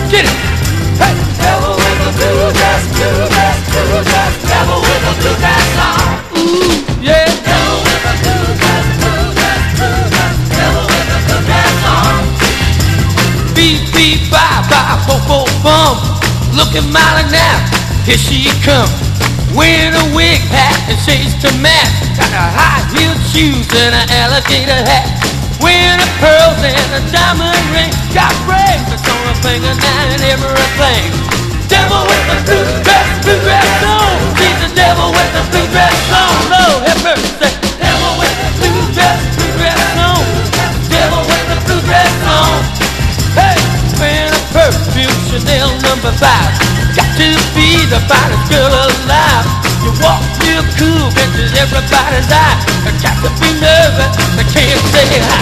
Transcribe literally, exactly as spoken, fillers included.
Get it. Hey. Devil with the blue dress, blue dress, blue dress. Devil with the blue dress on. Ooh, yeah. Devil with the blue dress, blue dress, blue dress. Devil with the blue dress on. Beep, beep, bye, bye, bo, bo, bum. Looking mighty now, here she comes. Wearing a wig hat and shades to match. Got a high-heeled shoes and an alligator hat. Wearing a pearls and a diamond ring. Got bracelets on her finger now and everything. Devil with the blue dress, blue dress on. She's the devil with the blue dress on. Lord have mercy. Devil with the blue dress, blue dress on. Devil with the blue dress on. Hey, wearing a perfume Chanel number five. Got to be the finest girl alive. You walk real cool, catches everybody's eye. I got to be nervous, I can't say hi.